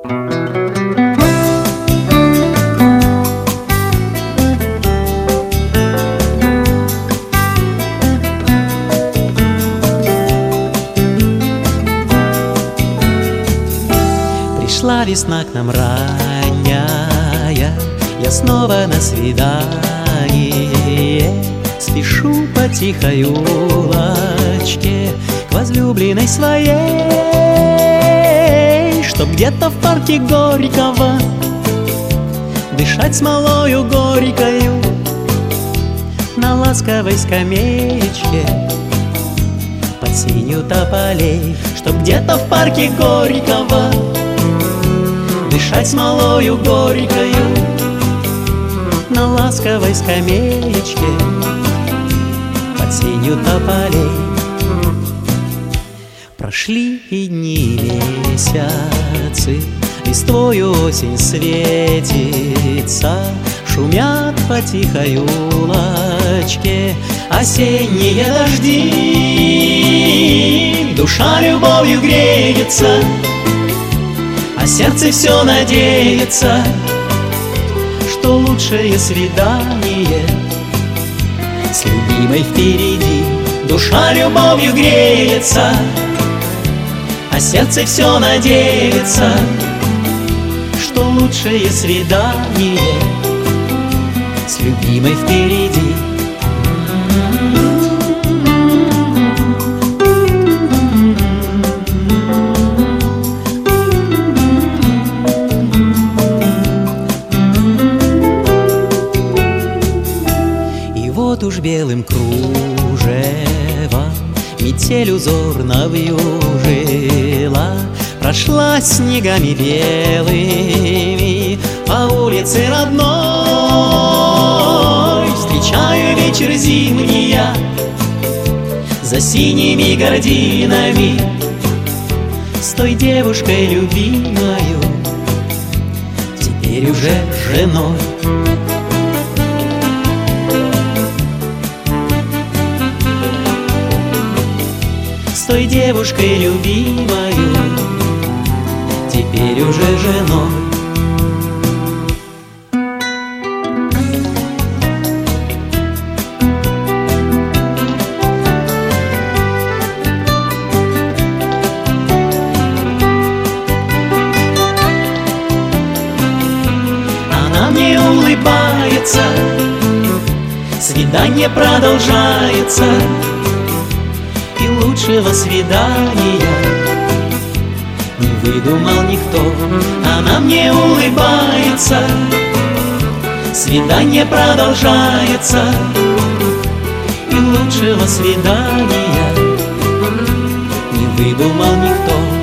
Пришла весна к нам ранняя, я снова на свидание. Спешу по тихой улочке к возлюбленной своей, чтоб где-то в парке Горького дышать смолою горькою на ласковой скамеечке под сенью тополей. Чтоб где-то в парке Горького дышать смолою горькою на ласковой скамеечке под сенью тополей. Прошли и дни, и месяцы, листвою осень светится, шумят по тихой улочке осенние дожди. Душа любовью греется, а сердце все надеется, что лучшее свидание с любимой впереди. Душа любовью греется, а сердце все надеется, что лучшее свидание с любимой впереди. Вот уж белым кружевом метель узорно вьюжила, прошлась снегами белыми по улице родной. Встречаю вечер зимний я за синими гардинами с той девушкой любимою, теперь уже женой. С той девушкой любимою, теперь уже женой. Она мне улыбается, свидание продолжается, и лучшего свидания не выдумал никто. Она мне улыбается, свидание продолжается, и лучшего свидания не выдумал никто.